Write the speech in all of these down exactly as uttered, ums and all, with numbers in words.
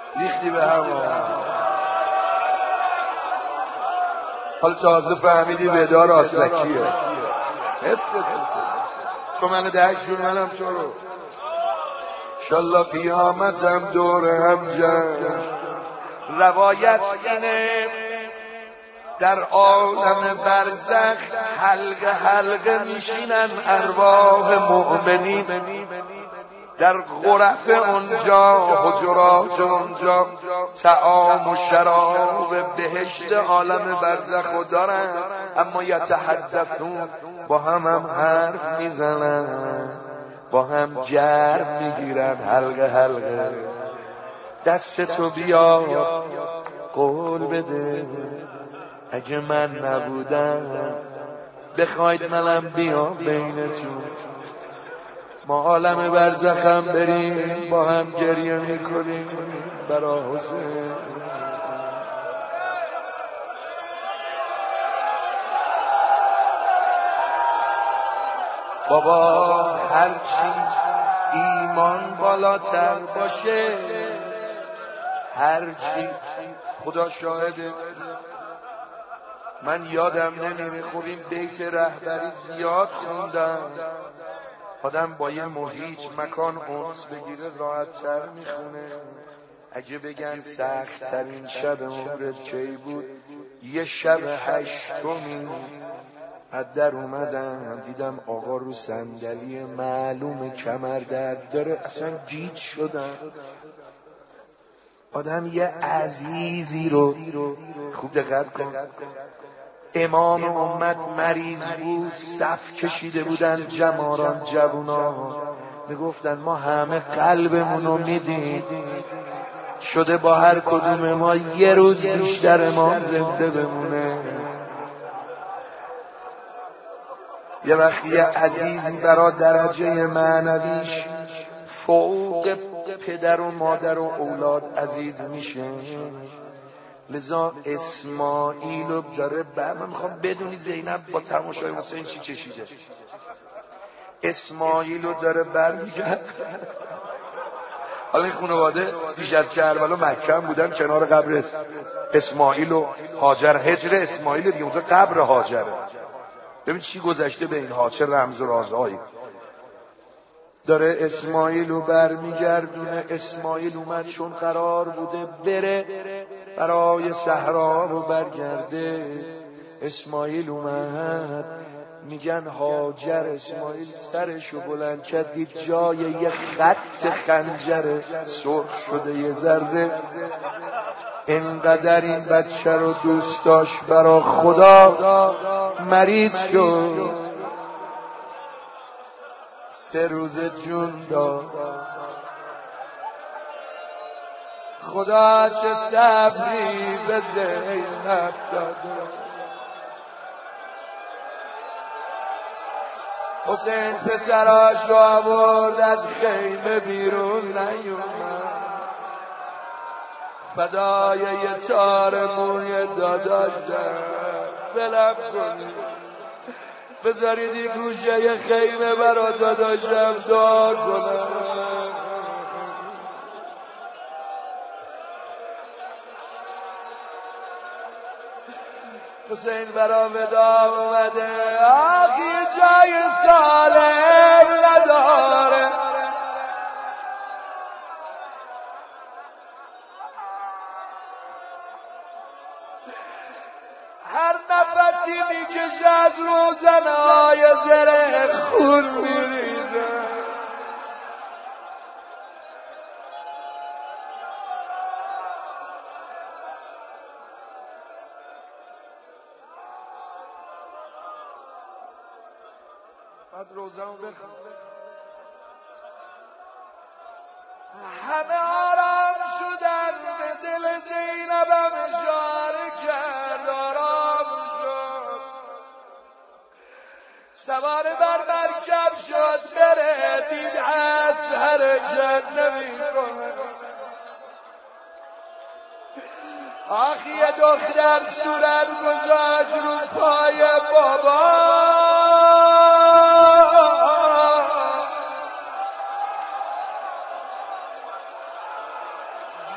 ریختی به هم. حالا تازه فهمیدی ودار آسلکیه. مثل تو منو دهشون منم تو رو. انشالله قیامتم دور هم جمع. روایت اینه در عالم برزخ حلقه حلقه میشینن ارواح مؤمنین در غرف اونجا، حجرات اونجا، طعام و شراب بهشت عالم برزخو دارن، اما یتحدثون با هم هم حرف میزنن، با هم جرم میگیرن حلقه حلقه. دست تو بیا قول بده اگه من نبودم بخواید منم بیام بینتون، ما عالم برزخم بریم با هم گریه میکنیم برا حسین. بابا هرچی ایمان بالاتر باشه، هرچی خدا شاهده من یادم نمیره خوب این بیت رهبری زیاد خوندم. آدم با یه محیط مکان انس بگیره راحت تر میخونه. اگه بگن سخت ترین شب عمرت کی بود، یه شب هشتمی از در اومدم دیدم آقا رو صندلی معلوم کمر درد داره، اصلا گیج شدم. آدم یه عزیزی رو خوب دقت کن، امام امت مریض بود، صف کشیده بودن جماران جوونا، میگفتن ما همه قلبمون رو میدیم، شده با هر کدوم ما یه روز بیشتر ما زنده بمونه. یه وقتی یه عزیزی برا درجه معنویش فوق پدر و مادر و اولاد عزیز میشه، لذا اسماعیل رو داره بر من میخوام بدونی زینب با تماشای حسین چی چشیده. اسماعیل رو داره بر میگرد. حالا این خانواده پیش از کربلا مکه هم بودن کنار قبر اسماعیل و هاجر، هجر اسماعیل دیگه اونجا قبر هاجره. ببین چی گذشته به این ها، چه رمز و رازهایی داره. اسماعیل رو بر میگردونه. اسماعیل اومد چون قرار بوده بره برای صحرا رو برگرده. اسماعیل اومد، میگن هاجر اسماعیل سرشو بلند کرد، دید جای یه خط خنجر سرخ شده یه ذره. اینقدر این بچه رو دوست داشت برا خدا مریض شد، سه روز جون داد. خدا چه صبری به زینب داده. حسین پسراش رو آورد از خیمه بیرون نیومد، فدای یه تار موی داداشم بلم کنید، بذارید این گوشه یه خیمه برا داداشم دعا کنم. حسین برا ودا اومده، آقی جای سالم نداره. هر نفسی میکشه از روزنهای زره خون میریزه. بعد روزمو بخون. همه آرام شدن، به دل زینبم اشاره کرد آرام شد. سوار بر مرکب شد بره، دید اسب حرکت نمی‌کنه. آخی دختر صورت گذاشت رو پای بابا،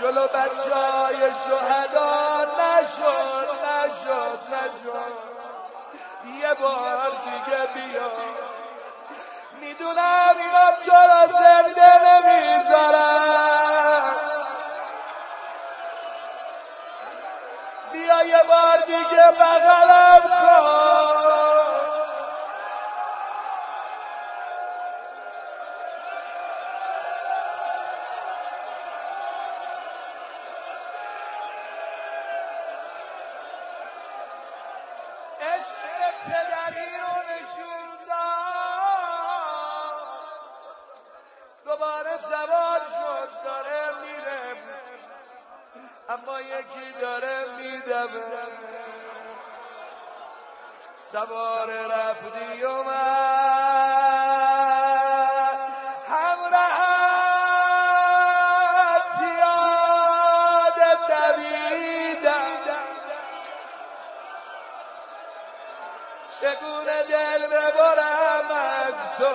جلو بچه های شهدا نشد نشد نشد. یه بار دیگه بیا، میدونم اینا چرا زنده نمیذارن، بیا یه بار دیگه بغلم کن. عشق پدری رو نشون داد، دوباره سوار شد داره میره، اما یکی داره میدمه. سوار رفتی اومد همراهت پیاده دویدم، چگونه دل ببرم از تو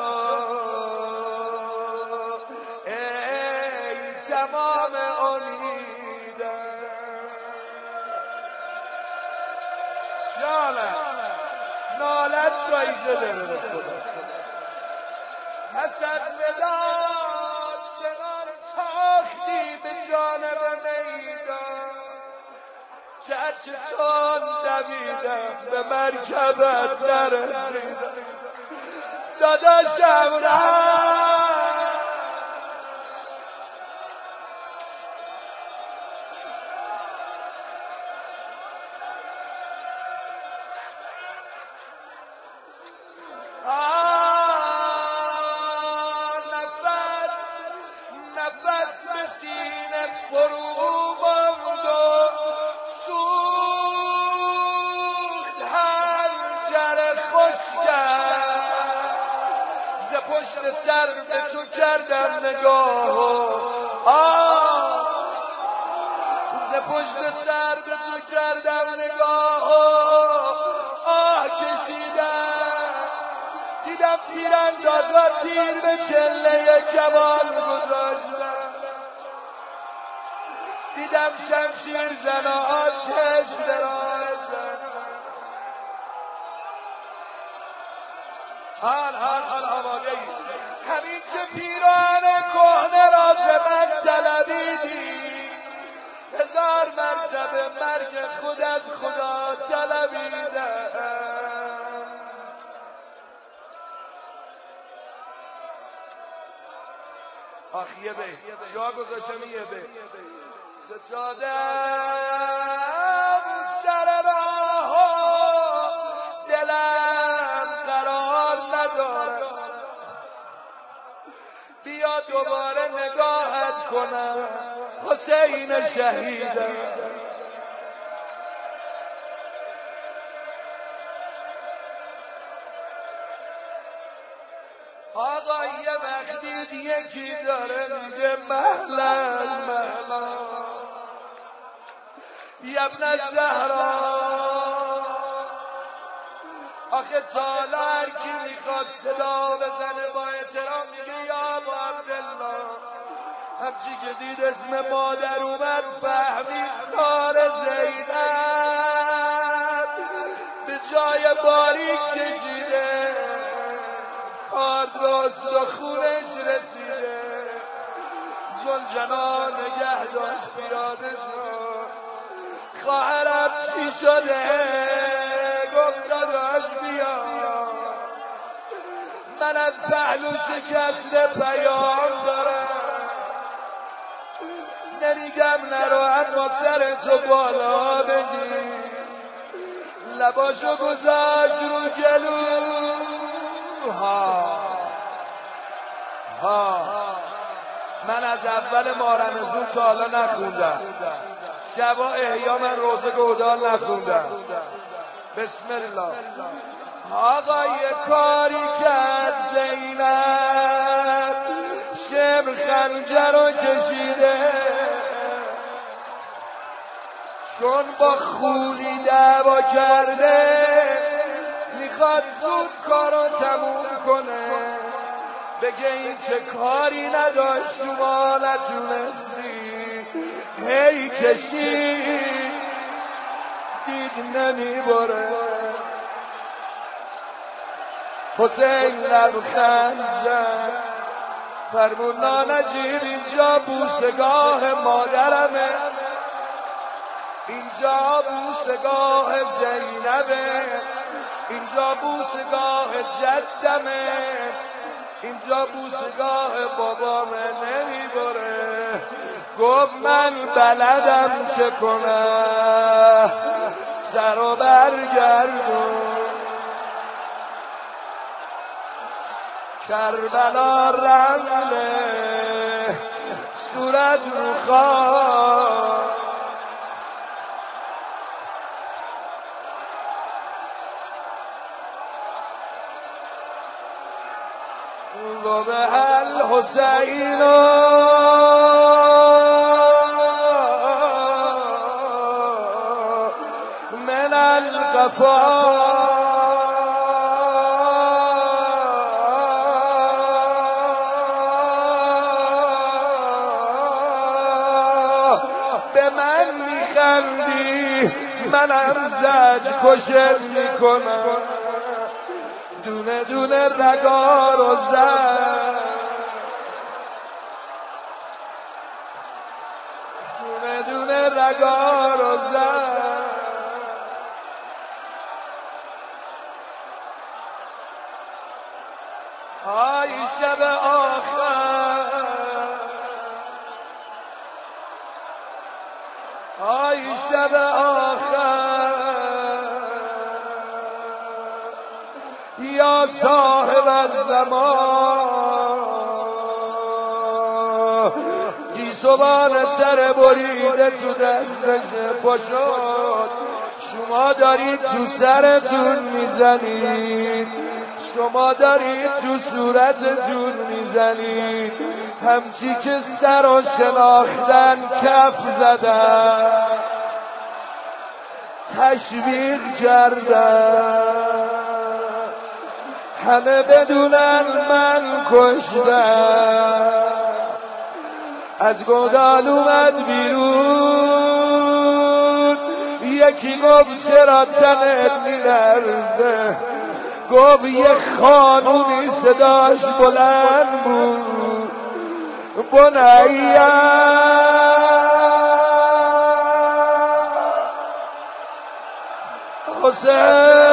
ای تمام امیدم. جانم نالت جایزه داره به خدا. پس از وداع چنان تاختی به جانب میدان که چون دویدم به مرکبت نرسیدم. داداشم رفت نفس به سینه فرو ماند و سوخت حنجر خشکم. ز پشت سر به تو کردم نگاه و آه، ز پشت سر به تو کردم نگاه و آه کشیدم. دیدم تیراندازا تیر به چله جوان گذاشتن، دیدم شمشیر زنا آتش درازن. حال حال حال آماده ای همین که پیران کهنه را ز من طلبیدی، هزار مرتبه مرگ خود از خدا طلبیدم. آخ یه بیت جا گذاشتم، یه بیت ستادم سر راه و دلم قرار نداره، بیا دوباره نگاهت کنم حسین شهیدم. آقا یه وقتی یکی داره میگه مهلا مهلا یبن الزهرا. آخه تالا هر کی میخواد صدا بزنه با احترام میگه یا ابا عبدالله. همچی که دید اسم مادر اومد فهمید کار زینب به جای باریک کشیده، کار درست و خونش رسیده. زلجنا نگه داشت پیاده شد، خواهرم چی شده؟ گفت داداش بیا، من از پهلو شکسته پیام دارم، نمیگم نرو اما سر تو بالا بگی. لباشو گذاشت رو جلو ها ها. من از اول مارمزون تا حالا نخوندم، شبا احیا من روزه گودال نخوندم. بسم الله. آقا یه کاری کرد زینب، شمر خنجر رو کشیده، چون با خولی دعوا کرده میخواد زود کارو تموم کنه، بگه این چه کاری نداشت شما نتونستی هی کشید دید نمیبره حسین لبخند زد فرمود نانجیب اینجا بوسگاه مادرمه، اینجا بوسگاه زینبه، اینجا بوسگاه جدمه، اینجا بوسگاه بابامه نمیبره. گفت من بلدم چه کنم سر و برگردون کربلا رمله صورت رو خواهد و به هل حسین من القفا به من میخندی منم زج کشت میکنم دونه دونه رگا رو زد دونه دونه رگا رو زد های شب آخر های شب آخر یا صاحب الزمان گیسوان سر بریده تو دستش پشت شما دارید تو سرتون میزنید شما دارید تو صورتتون میزنید همچی که سر و شناختن کف زدن تشویق کردن همه بدونن من کشتم از گودال اومد بیرون یکی گفت چرا تنت میلرزه گفت یه خانومی صداش بلند بود بنیا حسین